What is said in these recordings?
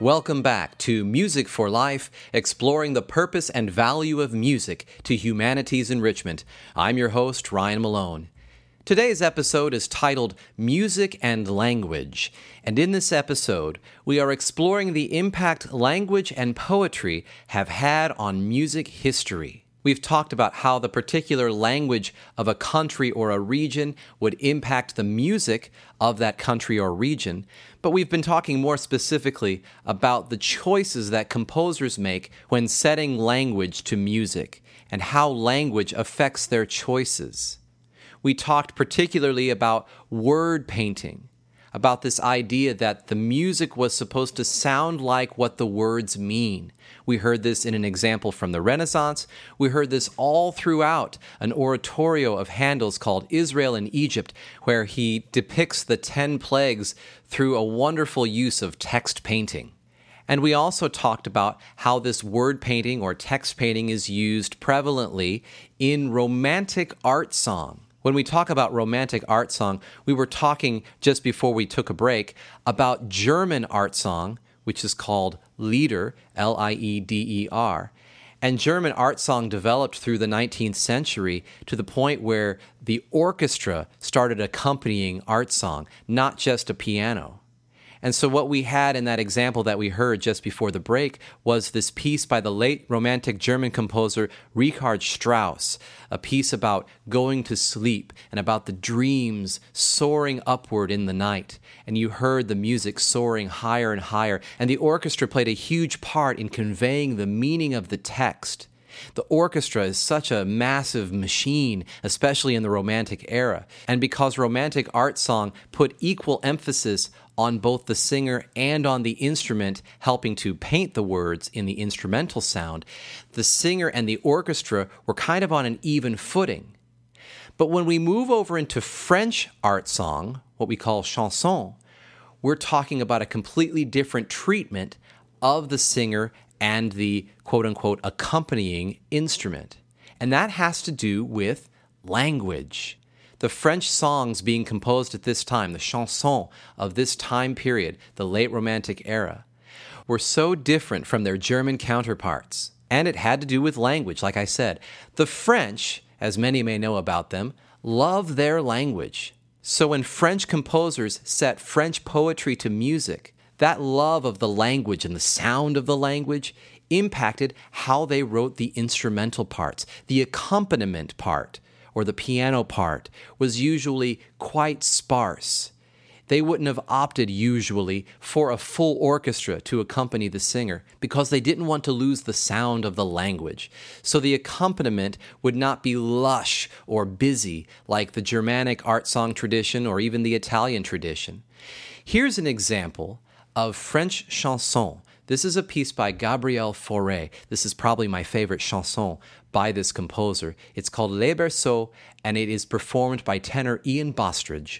Welcome back to Music for Life, exploring the purpose and value of music to humanity's enrichment. I'm your host, Ryan Malone. Today's episode is titled Music and Language, and in this episode, we are exploring the impact language and poetry have had on music history. We've talked about how the particular language of a country or a region would impact the music of that country or region, but we've been talking more specifically about the choices that composers make when setting language to music and how language affects their choices. We talked particularly about word painting, about this idea that the music was supposed to sound like what the words mean. We heard this in an example from the Renaissance. We heard this all throughout an oratorio of Handel's called Israel in Egypt, where he depicts the 10 plagues through a wonderful use of text painting. And we also talked about how this word painting or text painting is used prevalently in romantic art song. When we talk about romantic art song, we were talking just before we took a break about German art song, which is called Lieder, L-I-E-D-E-R. And German art song developed through the 19th century to the point where the orchestra started accompanying art song, not just a piano. And so what we had in that example that we heard just before the break was this piece by the late Romantic German composer Richard Strauss, a piece about going to sleep and about the dreams soaring upward in the night. And you heard the music soaring higher and higher, and the orchestra played a huge part in conveying the meaning of the text. The orchestra is such a massive machine, especially in the Romantic era. And because Romantic art song put equal emphasis on both the singer and on the instrument helping to paint the words in the instrumental sound, the singer and the orchestra were kind of on an even footing. But when we move over into French art song, what we call chanson, we're talking about a completely different treatment of the singer and the quote-unquote accompanying instrument. And that has to do with language. The French songs being composed at this time, the chansons of this time period, the late Romantic era, were so different from their German counterparts. And it had to do with language, like I said. The French, as many may know about them, love their language. So when French composers set French poetry to music, that love of the language and the sound of the language impacted how they wrote the instrumental parts. The accompaniment part, or the piano part, was usually quite sparse. They wouldn't have opted usually for a full orchestra to accompany the singer because they didn't want to lose the sound of the language. So the accompaniment would not be lush or busy like the Germanic art song tradition or even the Italian tradition. Here's an example of French chanson. This is a piece by Gabriel Fauré. This is probably my favorite chanson by this composer. It's called Les Berceaux, and it is performed by tenor Ian Bostridge.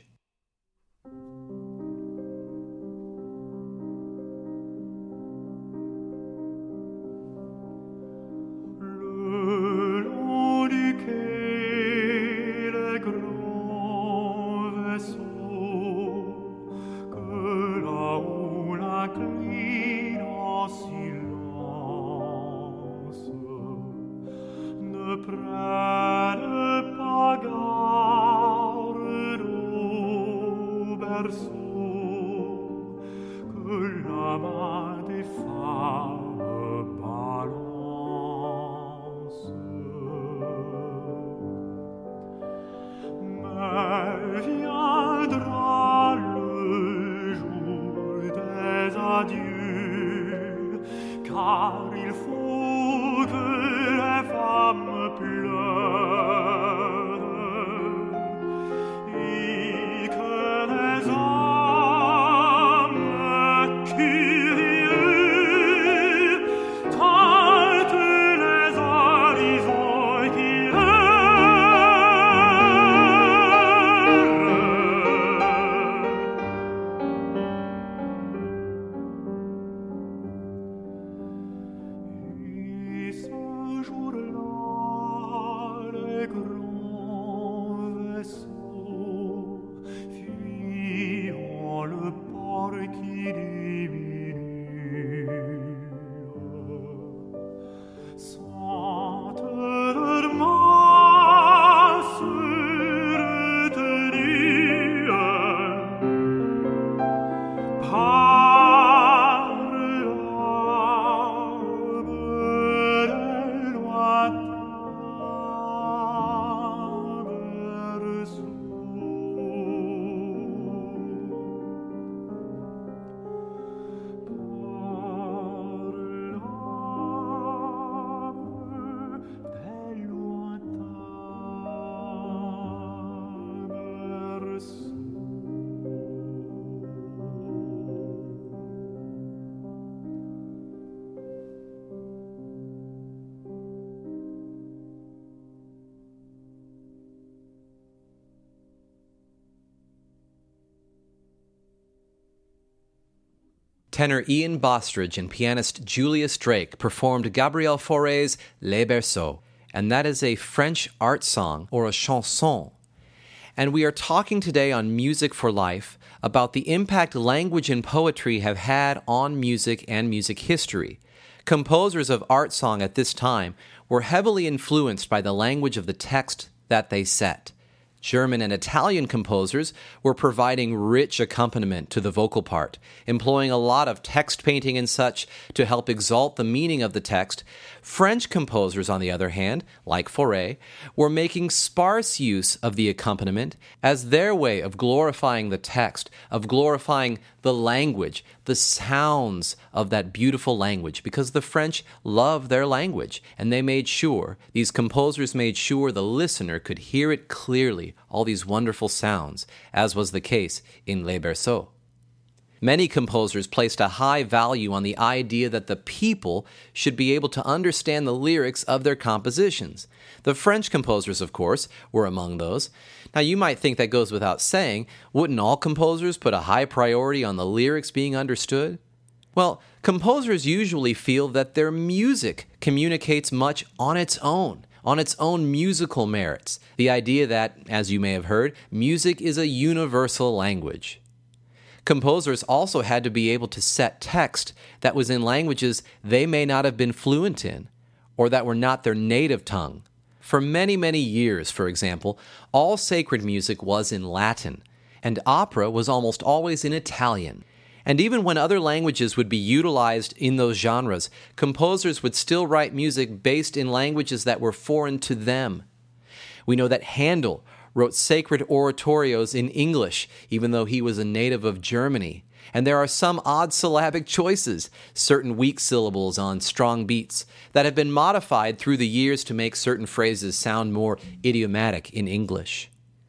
Car il faut que les femmes pleurent. tenor Ian Bostridge and pianist Julius Drake performed Gabriel Fauré's Les Berceaux, and that is a French art song, or a chanson. And we are talking today on Music for Life about the impact language and poetry have had on music and music history. Composers of art song at this time were heavily influenced by the language of the text that they set. German and Italian composers were providing rich accompaniment to the vocal part, employing a lot of text painting and such to help exalt the meaning of the text. French composers, on the other hand, like Fauré, were making sparse use of the accompaniment as their way of glorifying the text, of glorifying the language, the sounds of that beautiful language, because the French love their language, and these composers made sure the listener could hear it clearly, all these wonderful sounds, as was the case in Les Berceaux. Many composers placed a high value on the idea that the people should be able to understand the lyrics of their compositions. The French composers, of course, were among those. Now, you might think that goes without saying. Wouldn't all composers put a high priority on the lyrics being understood? Well, composers usually feel that their music communicates much on its own musical merits. The idea that, as you may have heard, music is a universal language. Composers also had to be able to set text that was in languages they may not have been fluent in, or that were not their native tongue. For many, many years, for example, all sacred music was in Latin, and opera was almost always in Italian. And even when other languages would be utilized in those genres, composers would still write music based in languages that were foreign to them. We know that Handel wrote sacred oratorios in English, even though he was a native of Germany. And there are some odd syllabic choices, certain weak syllables on strong beats, that have been modified through the years to make certain phrases sound more idiomatic in English.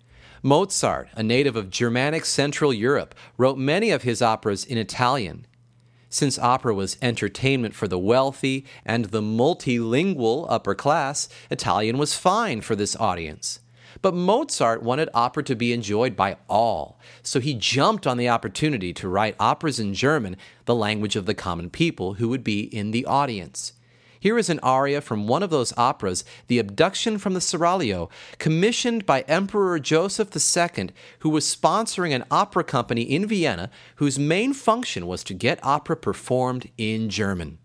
Mozart, a native of Germanic Central Europe, wrote many of his operas in Italian. Since opera was entertainment for the wealthy and the multilingual upper class, Italian was fine for this audience. But Mozart wanted opera to be enjoyed by all, so he jumped on the opportunity to write operas in German, the language of the common people who would be in the audience. Here is an aria from one of those operas, The Abduction from the Seraglio, commissioned by Emperor Joseph II, who was sponsoring an opera company in Vienna whose main function was to get opera performed in German.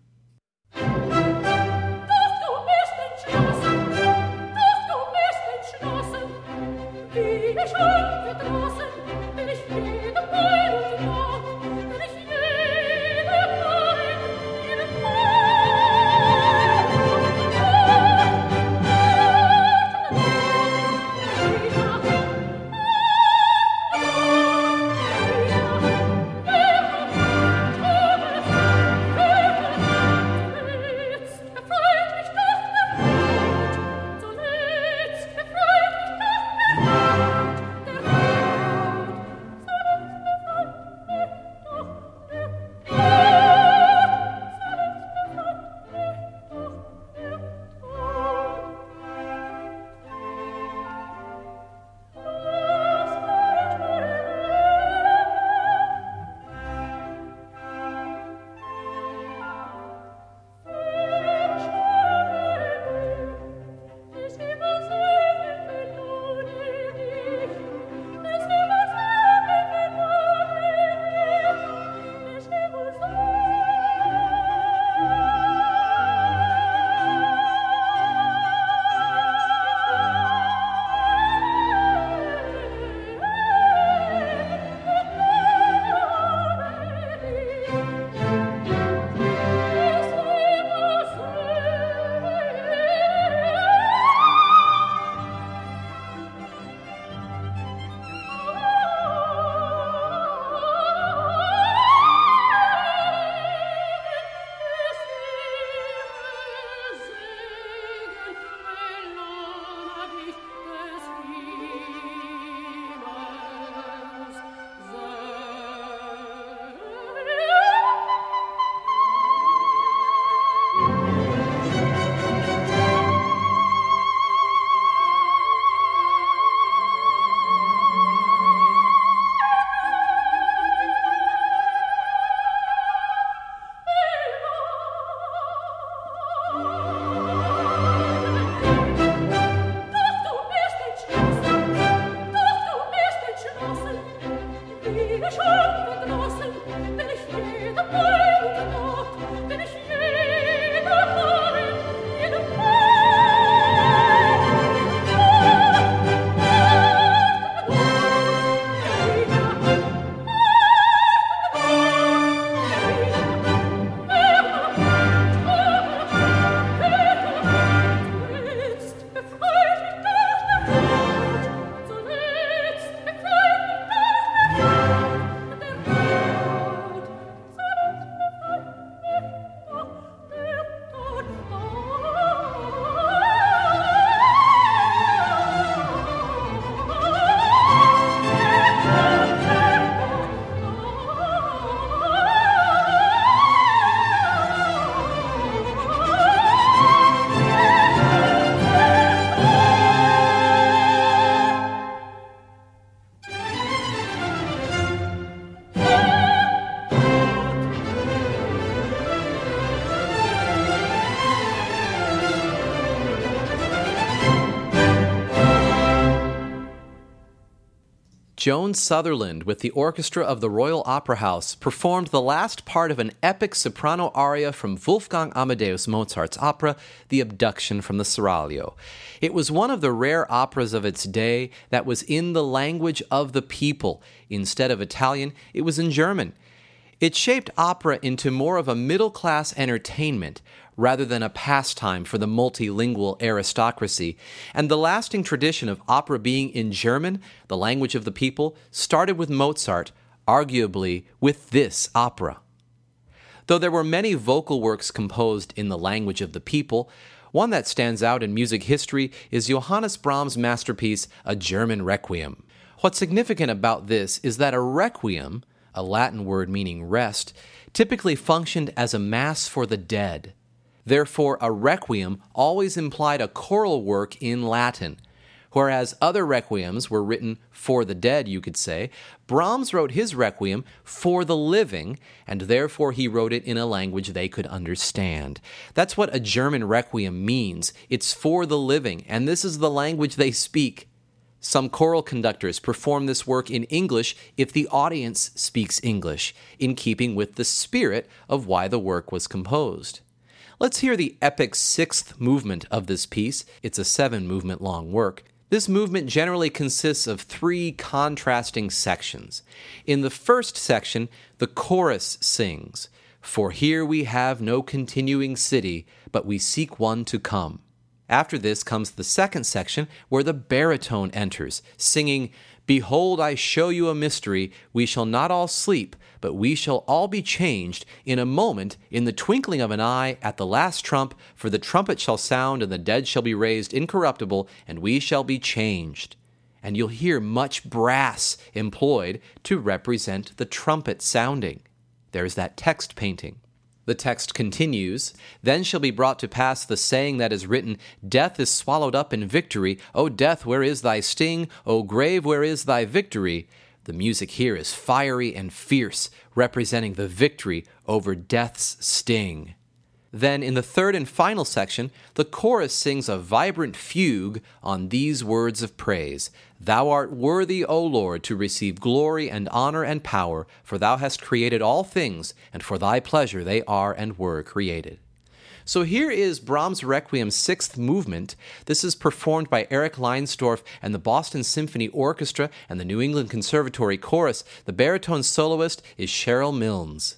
Joan Sutherland, with the orchestra of the Royal Opera House, performed the last part of an epic soprano aria from Wolfgang Amadeus Mozart's opera, The Abduction from the Seraglio. It was one of the rare operas of its day that was in the language of the people. Instead of Italian, it was in German. It shaped opera into more of a middle-class entertainment rather than a pastime for the multilingual aristocracy, and the lasting tradition of opera being in German, the language of the people, started with Mozart, arguably with this opera. Though there were many vocal works composed in the language of the people, one that stands out in music history is Johannes Brahms' masterpiece, A German Requiem. What's significant about this is that a requiem, a Latin word meaning rest, typically functioned as a mass for the dead. Therefore, a requiem always implied a choral work in Latin. Whereas other requiems were written for the dead, you could say, Brahms wrote his requiem for the living, and therefore he wrote it in a language they could understand. That's what a German requiem means. It's for the living, and this is the language they speak. Some choral conductors perform this work in English if the audience speaks English, in keeping with the spirit of why the work was composed. Let's hear the epic sixth movement of this piece. It's a 7-movement long work. This movement generally consists of 3 contrasting sections. In the first section, the chorus sings, "For here we have no continuing city, but we seek one to come." After this comes the second section, where the baritone enters, singing, "Behold, I show you a mystery. We shall not all sleep, but we shall all be changed in a moment, in the twinkling of an eye, at the last trump, for the trumpet shall sound, and the dead shall be raised incorruptible, and we shall be changed." And you'll hear much brass employed to represent the trumpet sounding. There's that text painting. The text continues, "Then shall be brought to pass the saying that is written, Death is swallowed up in victory. O death, where is thy sting? O grave, where is thy victory?" The music here is fiery and fierce, representing the victory over death's sting. Then, in the third and final section, the chorus sings a vibrant fugue on these words of praise. "Thou art worthy, O Lord, to receive glory and honor and power, for thou hast created all things, and for thy pleasure they are and were created." So here is Brahms' Requiem's 6th movement. This is performed by Eric Leinsdorf and the Boston Symphony Orchestra and the New England Conservatory Chorus. The baritone soloist is Cheryl Milnes.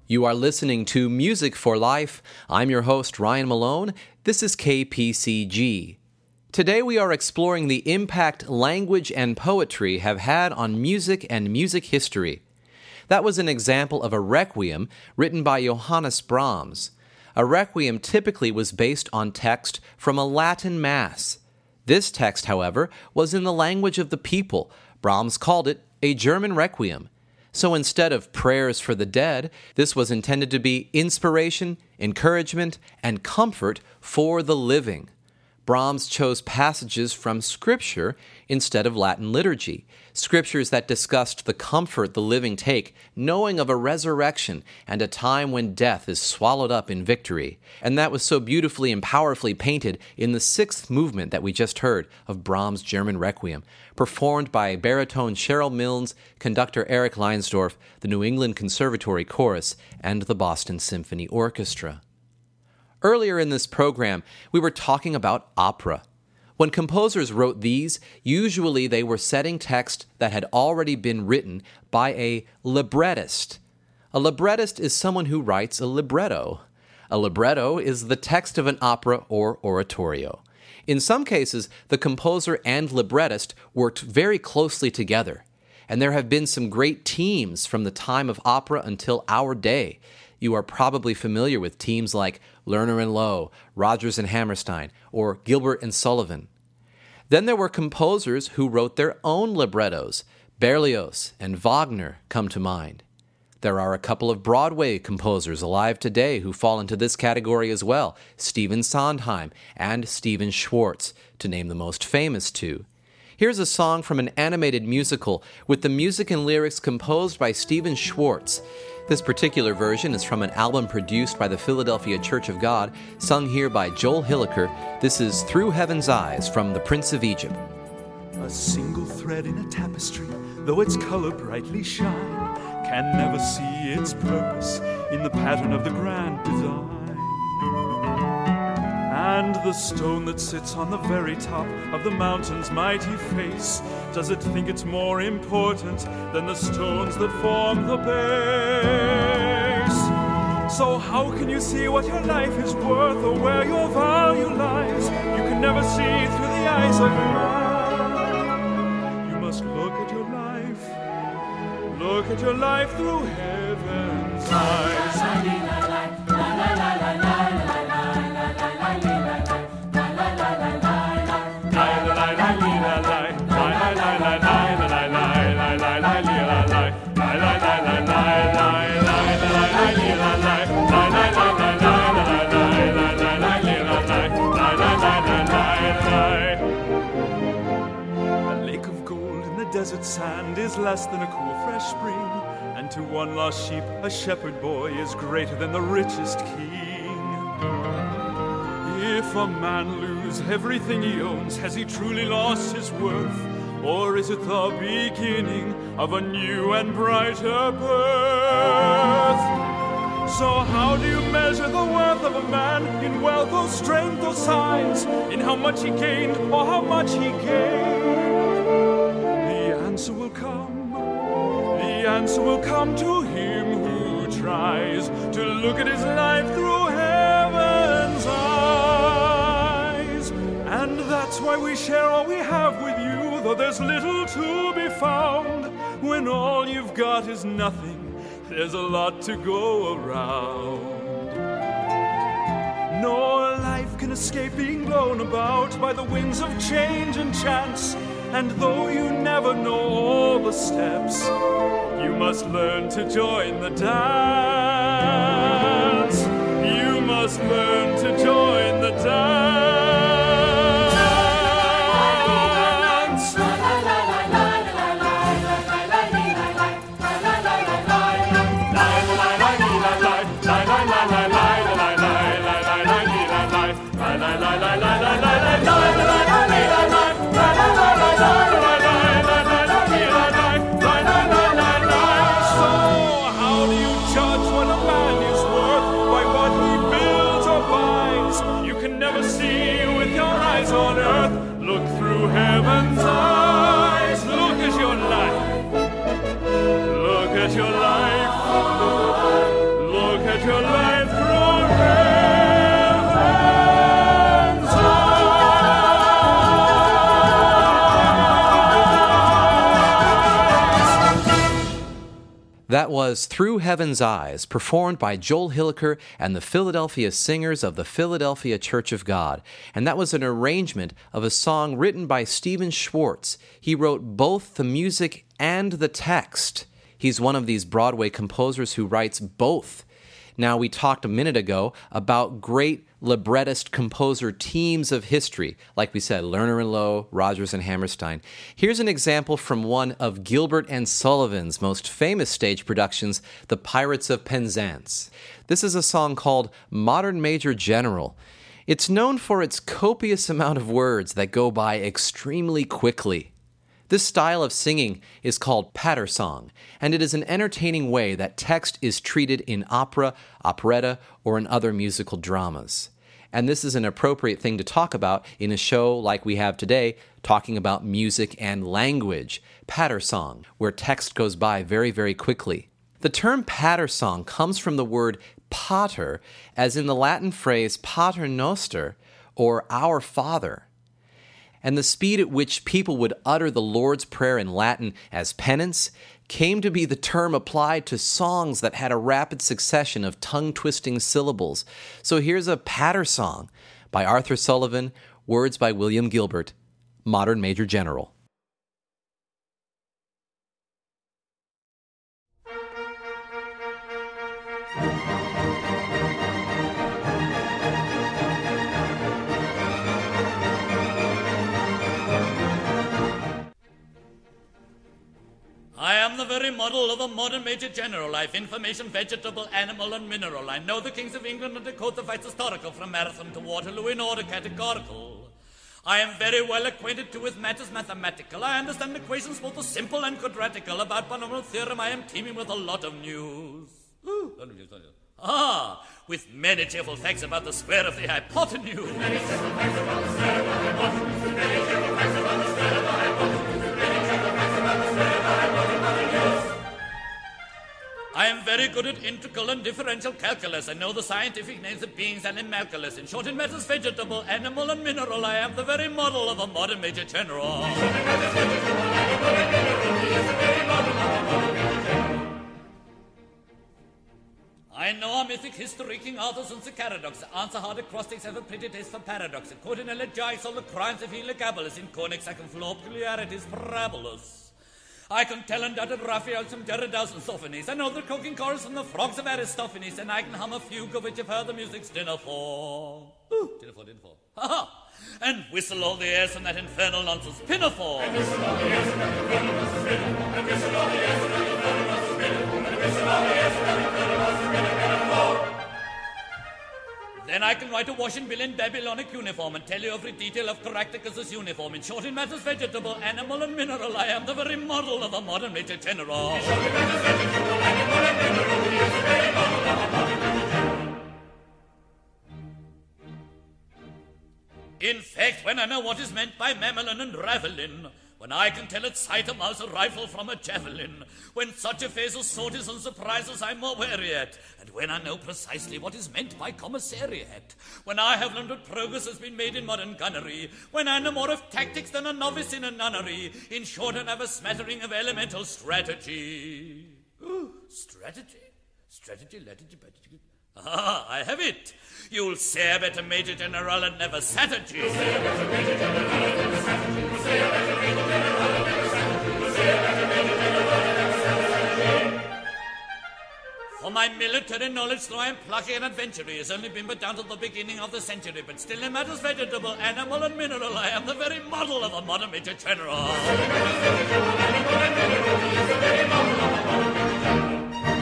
You are listening to Music for Life. I'm your host, Ryan Malone. This is KPCG. Today we are exploring the impact language and poetry have had on music and music history. That was an example of a requiem written by Johannes Brahms. A requiem typically was based on text from a Latin Mass. This text, however, was in the language of the people. Brahms called it a German requiem. So instead of prayers for the dead, this was intended to be inspiration, encouragement, and comfort for the living. Brahms chose passages from Scripture instead of Latin liturgy, scriptures that discussed the comfort the living take, knowing of a resurrection and a time when death is swallowed up in victory. And that was so beautifully and powerfully painted in the sixth movement that we just heard of Brahms' German Requiem, performed by baritone Cheryl Milnes, conductor Eric Leinsdorf, the New England Conservatory Chorus, and the Boston Symphony Orchestra. Earlier in this program, we were talking about opera. When composers wrote these, usually they were setting text that had already been written by a librettist. A librettist is someone who writes a libretto. A libretto is the text of an opera or oratorio. In some cases, the composer and librettist worked very closely together, and there have been some great teams from the time of opera until our day. You are probably familiar with teams like Lerner and Loewe, Rodgers and Hammerstein, or Gilbert and Sullivan. Then there were composers who wrote their own librettos. Berlioz and Wagner come to mind. There are a couple of Broadway composers alive today who fall into this category as well, Stephen Sondheim and Stephen Schwartz, to name the most famous two. Here's a song from an animated musical with the music and lyrics composed by Stephen Schwartz. This particular version is from an album produced by the Philadelphia Church of God, sung here by Joel Hilliker. This is Through Heaven's Eyes from The Prince of Egypt. A single thread in a tapestry, though its color brightly shine, can never see its purpose in the pattern of the grand design. And the stone that sits on the very top of the mountain's mighty face, does it think it's more important than the stones that form the base? So how can you see what your life is worth or where your value lies? You can never see through the eyes of man. You must look at your life through heaven's eyes. Desert sand is less than a cool, fresh spring, and to one lost sheep, a shepherd boy is greater than the richest king. If a man lose everything he owns, has he truly lost his worth? Or is it the beginning of a new and brighter birth? So how do you measure the worth of a man in wealth or strength or size? In how much he gained or how much he gave? The answer will come to him who tries to look at his life through heaven's eyes. And that's why we share all we have with you, though there's little to be found. When all you've got is nothing, there's a lot to go around. Nor life can escape being blown about by the winds of change and chance. And though you never know all the steps, you must learn to join the dance. You must learn to join the dance. Judge That was Through Heaven's Eyes, performed by Joel Hilliker and the Philadelphia Singers of the Philadelphia Church of God. And that was an arrangement of a song written by Stephen Schwartz. He wrote both the music and the text. He's one of these Broadway composers who writes both. Now, we talked a minute ago about great librettist composer teams of history. Like we said, Lerner and Loewe, Rodgers and Hammerstein. Here's an example from one of Gilbert and Sullivan's most famous stage productions, The Pirates of Penzance. This is a song called Modern Major General. It's known for its copious amount of words that go by extremely quickly. This style of singing is called patter song, and it is an entertaining way that text is treated in opera, operetta, or in other musical dramas. And this is an appropriate thing to talk about in a show like we have today, talking about music and language, patter song, where text goes by very, very quickly. The term patter song comes from the word pater, as in the Latin phrase pater noster, or our Father. And the speed at which people would utter the Lord's Prayer in Latin as penance came to be the term applied to songs that had a rapid succession of tongue-twisting syllables. So here's a patter song by Arthur Sullivan, words by William Gilbert, Modern Major General. I am the very model of a modern major general. I've information, vegetable, animal, and mineral. I know the kings of England and decode the fights historical, from Marathon to Waterloo in order categorical. I am very well acquainted too with matters mathematical. I understand equations both the simple and quadratical. About polynomial theorem I am teeming with a lot of news. With many cheerful facts about the square of the hypotenuse. Many cheerful facts about the square of the hypotenuse. Many cheerful facts about the square of the hypotenuse. I am very good at integral and differential calculus. I know the scientific names of beings and animalculous. In short, in matters vegetable, animal, and mineral, I am the very model of a modern major general. I know our mythic history, King Arthur's and Sicaradox. Answer hard acrostics have a pretty taste for paradox. In quote in elegiacs, all the crimes of Heliogabalus. In conics, I can flow peculiarities parabolous. I can tell undoubted Raphaels from Derrida's and Sophones. I know the croaking chorus from the frogs of Aristophanes, and I can hum a fugue of which you've heard the music's dinner for. Dinner for. Ha-ha! And whistle all the airs from that infernal nonsense pinafore. And whistle all the airs from that infernal nonsense pinafore. And whistle all the airs from that infernal nonsense pinafore. And whistle all the airs from that infernal nonsense pinafore. Then I can write a washing bill in Babylonic uniform and tell you every detail of Caractacus' uniform. In short, in matters vegetable, animal, and mineral, I am the very model of a modern major general. In short, in matters vegetable, animal, and mineral, he is the very model of a modern major general. In fact, when I know what is meant by mammalian and ravelin, when I can tell at sight a mouse a rifle from a javelin, when such affairs of sorties and surprises I'm more wary at, and when I know precisely what is meant by commissariat, when I have learned what progress has been made in modern gunnery, when I know more of tactics than a novice in a nunnery, in short, I have a smattering of elemental strategy. Strategy? I have it. You'll say a better Major General and never Saturday. You'll say a better Major General and never Saturday. You'll say a better Major General and never Saturday. You'll say a better Major General and never Saturday. For my military knowledge, though I am plucky and adventurous, has only been but down to the beginning of the century, but still in matters vegetable, animal, and mineral, I am the very model of a modern Major General. In matters vegetable, animal, and mineral, he is the very model of a modern Major General.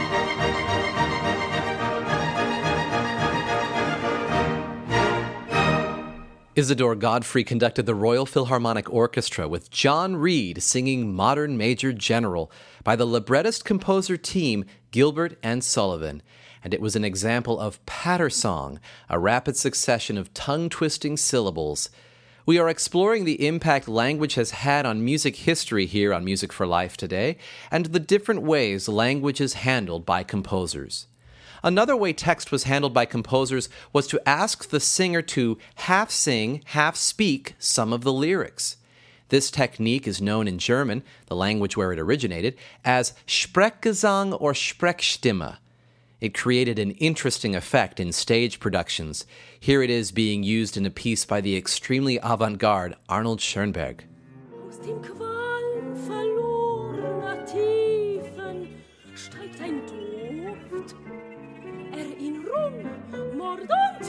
Isidore Godfrey conducted the Royal Philharmonic Orchestra with John Reed singing Modern Major General by the librettist composer team Gilbert and Sullivan, and it was an example of patter song, a rapid succession of tongue-twisting syllables. We are exploring the impact language has had on music history here on Music for Life today, and the different ways language is handled by composers. Another way text was handled by composers was to ask the singer to half sing, half speak some of the lyrics. This technique is known in German, the language where it originated, as Sprechgesang or Sprechstimme. It created an interesting effect in stage productions. Here it is being used in a piece by the extremely avant-garde Arnold Schoenberg. Aus dem Qualm verlorener Tiefen steigt ein Duft, Erinnerung, Mord und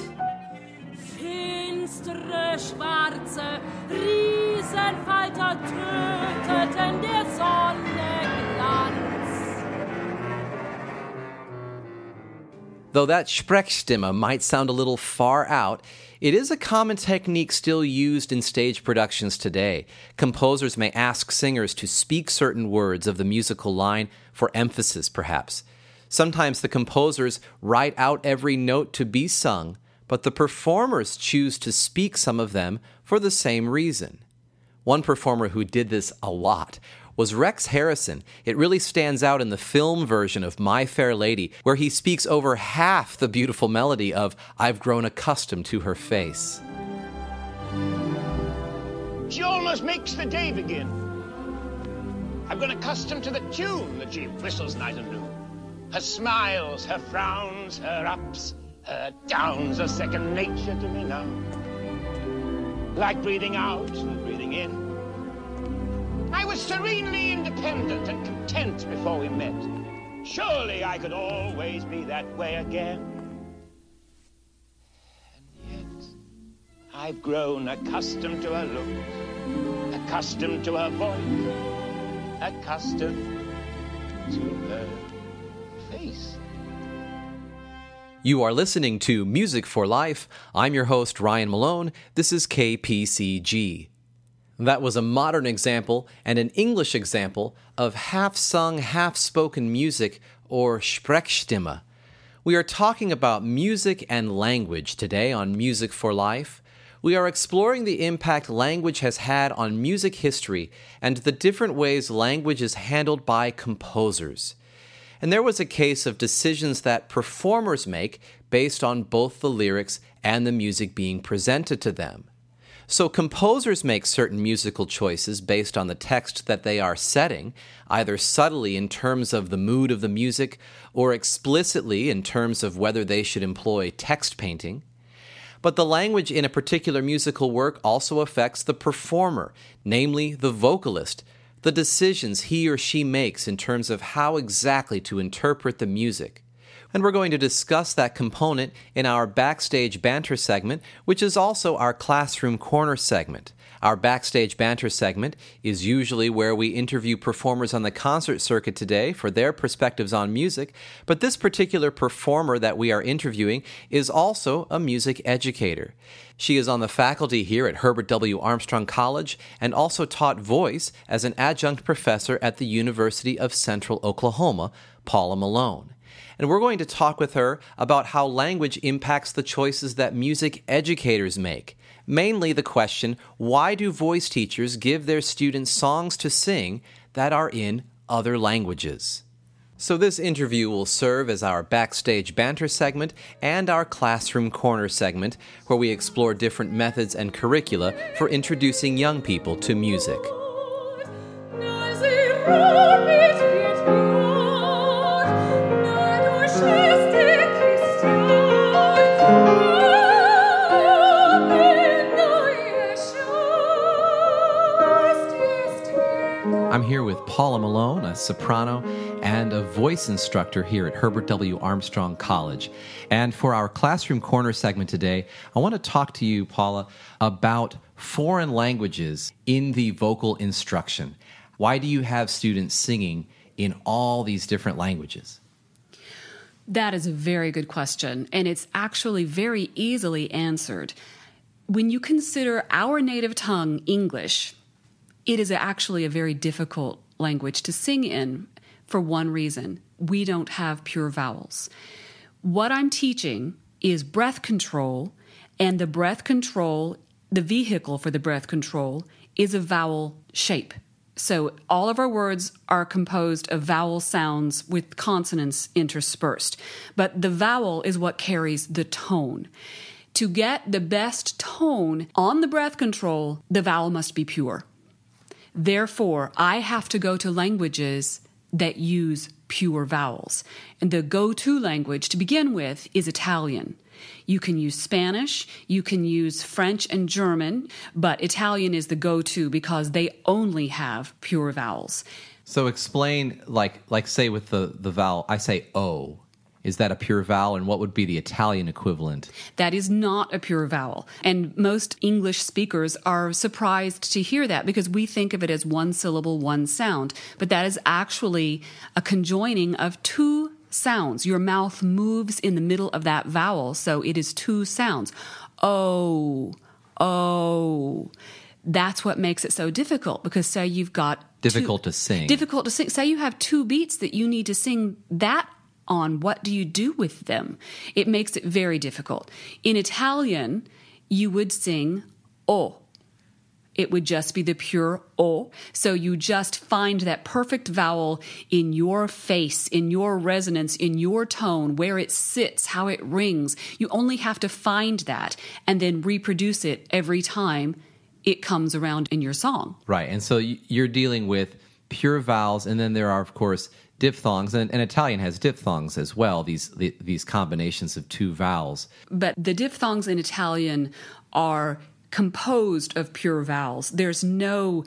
finstere, schwarze Riesenfalter töteten der Sonne Glanz. Though that Sprechstimme might sound a little far out, it is a common technique still used in stage productions today. Composers may ask singers to speak certain words of the musical line for emphasis, perhaps. Sometimes the composers write out every note to be sung, but the performers choose to speak some of them for the same reason. One performer who did this a lot was Rex Harrison. It really stands out in the film version of My Fair Lady, where he speaks over half the beautiful melody of I've Grown Accustomed to Her Face. She almost makes the day begin. I've grown accustomed to the tune that she whistles night and noon. Her smiles, her frowns, her ups, her downs are second nature to me now. Like breathing out and breathing in. I was serenely independent and content before we met. Surely I could always be that way again. And yet, I've grown accustomed to her looks, accustomed to her voice, accustomed to her face. You are listening to Music for Life. I'm your host, Ryan Malone. This is KPCG. That was a modern example and an English example of half-sung, half-spoken music, or Sprechstimme. We are talking about music and language today on Music for Life. We are exploring the impact language has had on music history and the different ways language is handled by composers. And there was a case of decisions that performers make based on both the lyrics and the music being presented to them. So composers make certain musical choices based on the text that they are setting, either subtly in terms of the mood of the music or explicitly in terms of whether they should employ text painting. But the language in a particular musical work also affects the performer, namely the vocalist, the decisions he or she makes in terms of how exactly to interpret the music. And we're going to discuss that component in our Backstage Banter segment, which is also our Classroom Corner segment. Our Backstage Banter segment is usually where we interview performers on the concert circuit today for their perspectives on music, but this particular performer that we are interviewing is also a music educator. She is on the faculty here at Herbert W. Armstrong College and also taught voice as an adjunct professor at the University of Central Oklahoma, Paula Malone. And we're going to talk with her about how language impacts the choices that music educators make. Mainly the question, why do voice teachers give their students songs to sing that are in other languages? So this interview will serve as our Backstage Banter segment and our Classroom Corner segment, where we explore different methods and curricula for introducing young people to music. I'm here with Paula Malone, a soprano and a voice instructor here at Herbert W. Armstrong College. And for our Classroom Corner segment today, I want to talk to you, Paula, about foreign languages in the vocal instruction. Why do you have students singing in all these different languages? That is a very good question, and it's actually very easily answered. When you consider our native tongue, English, it is actually a very difficult language to sing in for one reason. We don't have pure vowels. What I'm teaching is breath control, and the breath control, the vehicle for the breath control, is a vowel shape. So all of our words are composed of vowel sounds with consonants interspersed. But the vowel is what carries the tone. To get the best tone on the breath control, the vowel must be pure. Therefore, I have to go to languages that use pure vowels. And the go-to language to begin with is Italian. You can use Spanish, you can use French and German, but Italian is the go-to because they only have pure vowels. So explain, like say with the vowel, I say O. Is that a pure vowel, and what would be the Italian equivalent? That is not a pure vowel. And most English speakers are surprised to hear that because we think of it as one syllable, one sound. But that is actually a conjoining of two sounds. Your mouth moves in the middle of that vowel, so it is two sounds. Oh, oh. That's what makes it so difficult, because say you've got... Difficult to sing. Say you have two beats that you need to sing that on. What do you do with them? It makes it very difficult. In Italian, you would sing O. It would just be the pure O. So you just find that perfect vowel in your face, in your resonance, in your tone, where it sits, how it rings. You only have to find that and then reproduce it every time it comes around in your song. Right. And so you're dealing with pure vowels, and then there are, of course, diphthongs, and Italian has diphthongs as well, these combinations of two vowels. But the diphthongs in Italian are composed of pure vowels. There's no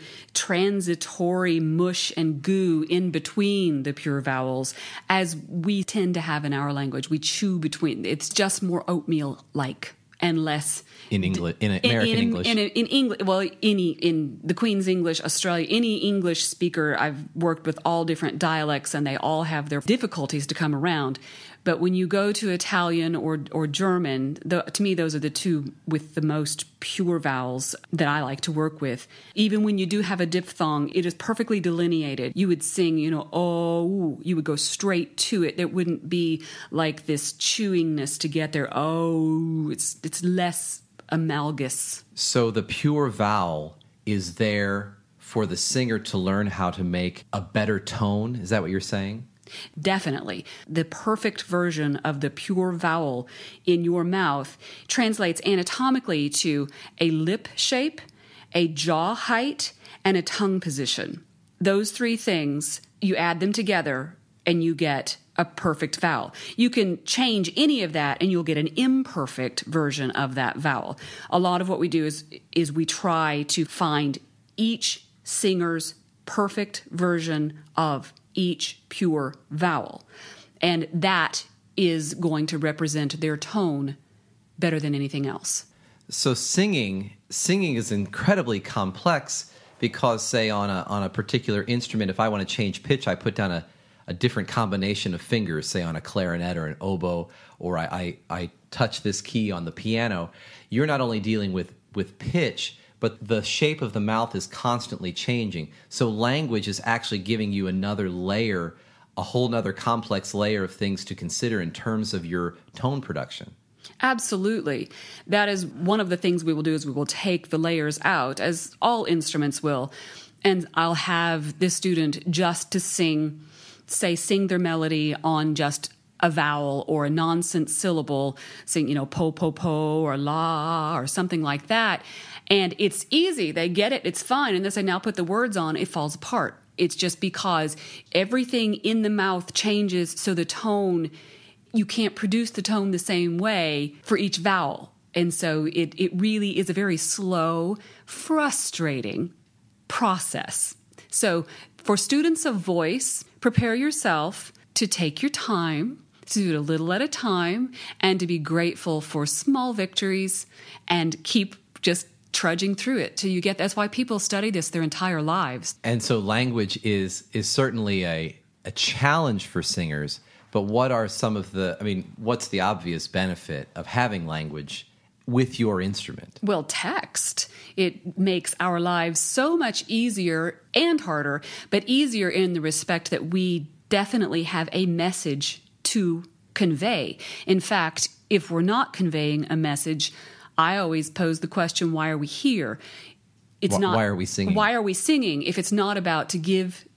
transitory mush and goo in between the pure vowels, as we tend to have in our language. We chew between. It's just more oatmeal-like and less... In English, in American English. In English, well, in the Queen's English, Australia, any English speaker, I've worked with all different dialects, and they all have their difficulties to come around. But when you go to Italian or German, to me, those are the two with the most pure vowels that I like to work with. Even when you do have a diphthong, it is perfectly delineated. You would sing, oh, you would go straight to it. There wouldn't be like this chewingness to get there. Oh, it's less amalgous. So the pure vowel is there for the singer to learn how to make a better tone? Is that what you're saying? Definitely. The perfect version of the pure vowel in your mouth translates anatomically to a lip shape, a jaw height, and a tongue position. Those three things, you add them together and you get a perfect vowel. You can change any of that and you'll get an imperfect version of that vowel. A lot of what we do is we try to find each singer's perfect version of each pure vowel. And that is going to represent their tone better than anything else. So singing is incredibly complex because, say, on a particular instrument, if I want to change pitch, I put down a different combination of fingers, say on a clarinet or an oboe, or I touch this key on the piano. You're not only dealing with pitch, but the shape of the mouth is constantly changing. So language is actually giving you another layer, a whole nother complex layer of things to consider in terms of your tone production. Absolutely. That is one of the things we will do, is we will take the layers out, as all instruments will, and I'll have this student just to sing their melody on just a vowel or a nonsense syllable, sing, po, po, po, or la, or something like that. And it's easy. They get it. It's fine. And then I now put the words on, it falls apart. It's just because everything in the mouth changes, so the tone, you can't produce the tone the same way for each vowel. And so it really is a very slow, frustrating process. So for students of voice, prepare yourself to take your time, to do it a little at a time, and to be grateful for small victories and keep just trudging through it till you get. That's why people study this their entire lives. And so language is certainly a challenge for singers, but what are some of what's the obvious benefit of having language with your instrument? Well, text. It makes our lives so much easier and harder, but easier in the respect that we definitely have a message to convey. In fact, if we're not conveying a message, I always pose the question, why are we here? It's not. Why are we singing? Why are we singing if it's not about to give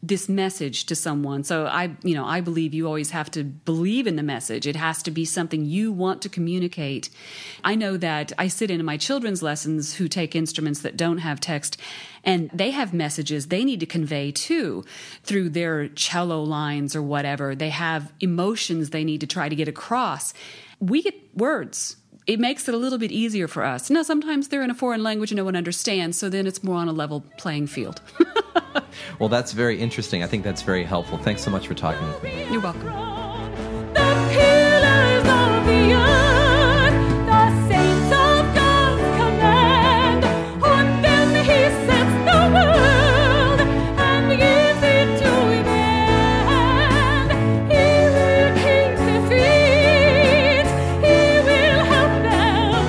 this message to someone. So I believe you always have to believe in the message. It has to be something you want to communicate. I know that I sit in my children's lessons who take instruments that don't have text, and they have messages they need to convey too through their cello lines or whatever. They have emotions they need to try to get across. We get words. It makes it a little bit easier for us. Now, sometimes they're in a foreign language and no one understands, so then it's more on a level playing field. Well, that's very interesting. I think that's very helpful. Thanks so much for talking with me. You're welcome. The pillars of the earth, the saints of God's command, on them he sets the world and gives it to man. He will keep their feet, he will help them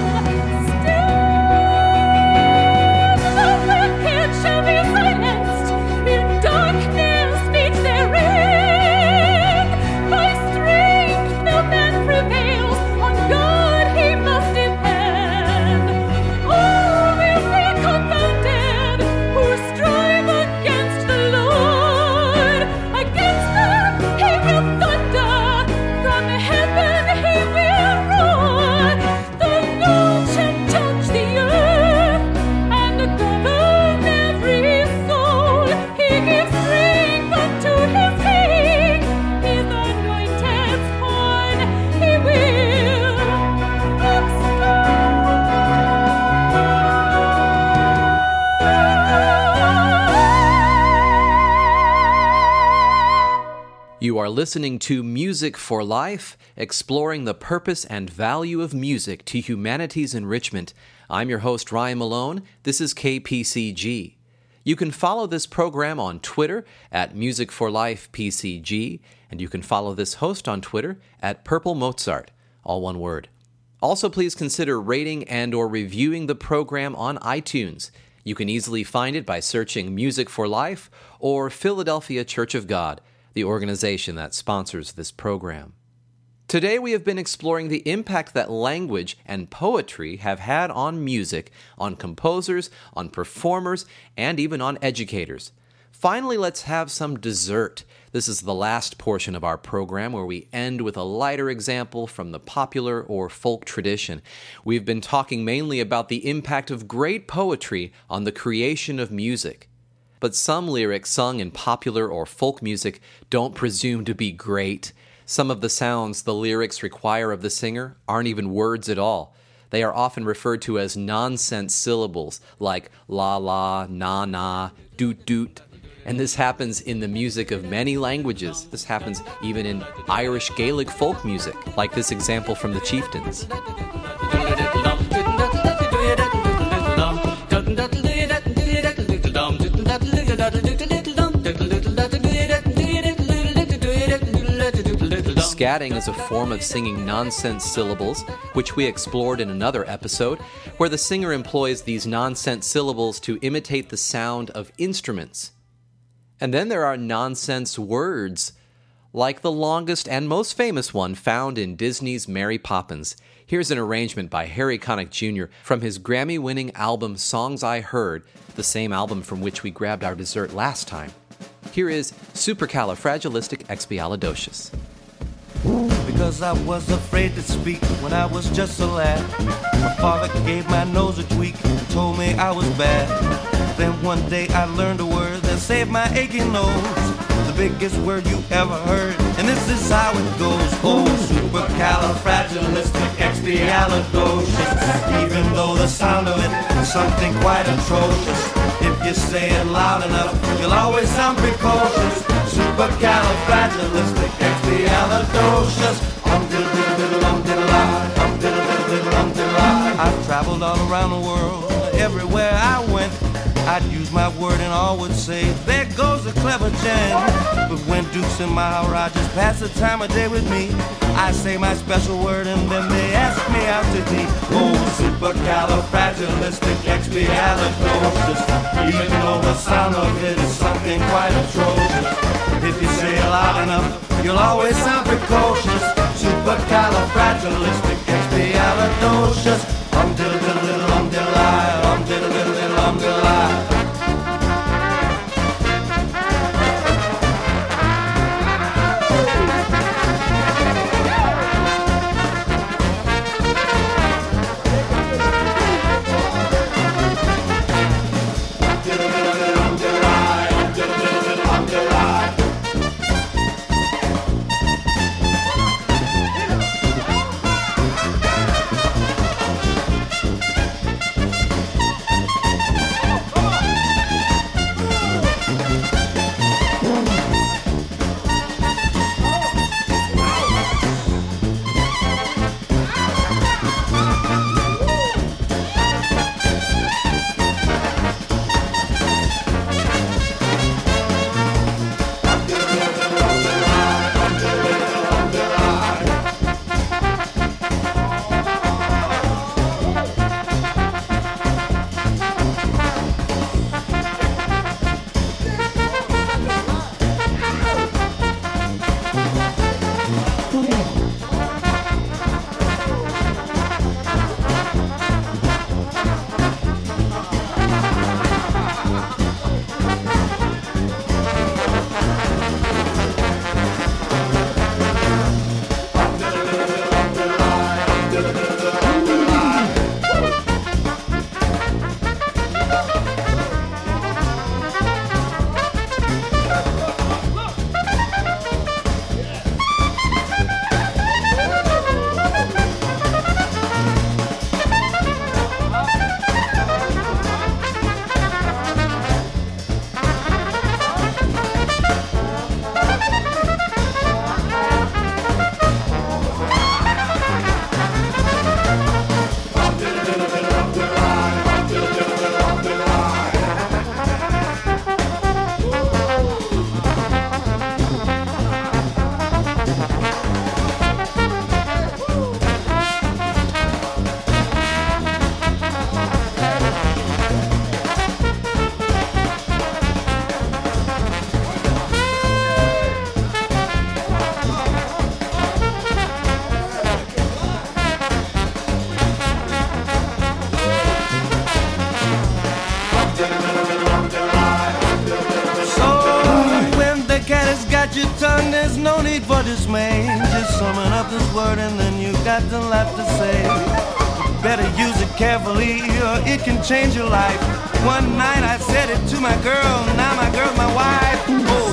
stand. The wicked shall be silenced, in darkness speak their end. By strength no man prevails, on God he must depend. All will be confounded who strive against the Lord. Against them he will thunder, from heaven he will roar. The Lord shall judge the earth and govern every soul. He gives strength unto his king, his anointed's horn he will extol. You are listening to Music for Life, exploring the purpose and value of music to humanity's enrichment. I'm your host, Ryan Malone. This is KPCG. You can follow this program on Twitter at Music for Life PCG, and you can follow this host on Twitter at Purple Mozart, all one word. Also, please consider rating and or reviewing the program on iTunes. You can easily find it by searching Music for Life or Philadelphia Church of God, the organization that sponsors this program. Today we have been exploring the impact that language and poetry have had on music, on composers, on performers, and even on educators. Finally, let's have some dessert. This is the last portion of our program where we end with a lighter example from the popular or folk tradition. We've been talking mainly about the impact of great poetry on the creation of music. But some lyrics sung in popular or folk music don't presume to be great. Some of the sounds the lyrics require of the singer aren't even words at all. They are often referred to as nonsense syllables like la la, na na, doot doot. And this happens in the music of many languages. This happens even in Irish Gaelic folk music, like this example from the Chieftains. Scatting is a form of singing nonsense syllables, which we explored in another episode, where the singer employs these nonsense syllables to imitate the sound of instruments. And then there are nonsense words, like the longest and most famous one found in Disney's Mary Poppins. Here's an arrangement by Harry Connick Jr. from his Grammy-winning album Songs I Heard, the same album from which we grabbed our dessert last time. Here is Supercalifragilisticexpialidocious. Because I was afraid to speak when I was just a lad. My father gave my nose a tweak and told me I was bad. Then one day I learned a word that saved my aching nose. The biggest word you ever heard, and this is how it goes. Oh, supercalifragilisticexpialidocious. Even though the sound of it is something quite atrocious, if you say it loud enough, you'll always sound precocious. Supercalifragilisticexpialidocious. I've traveled all around the world, everywhere I went. I'd use my word and all would say, there goes a clever gent. But when Dukes and Maharajas pass the time of day with me, I say my special word and then they ask me out to tea. Oh, supercalifragilisticexpialidocious. Even though the sound of it is something quite atrocious, if you say it loud enough, you'll always sound precocious. Supercalifragilisticexpialidocious. Diddle-diddle-diddle, diddle-I, diddle-diddle-diddle, diddle-I. no need for dismay. Just summon up this word and then you got a lot to say. Better use it carefully or it can change your life. One night I said it to my girl, now my girl's my wife. Oh,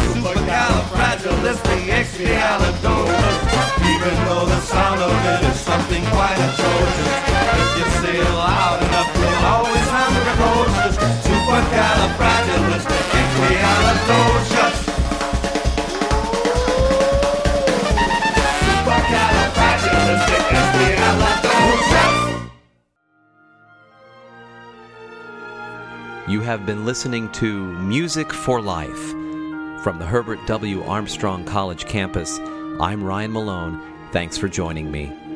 supercalifragilisticexpialidocious. Even though the sound of it is something quite atrocious, if you say it loud enough, it'll always sound precocious. Supercalifragilisticexpialidocious. You have been listening to Music for Life. From the Herbert W. Armstrong College campus, I'm Ryan Malone. Thanks for joining me.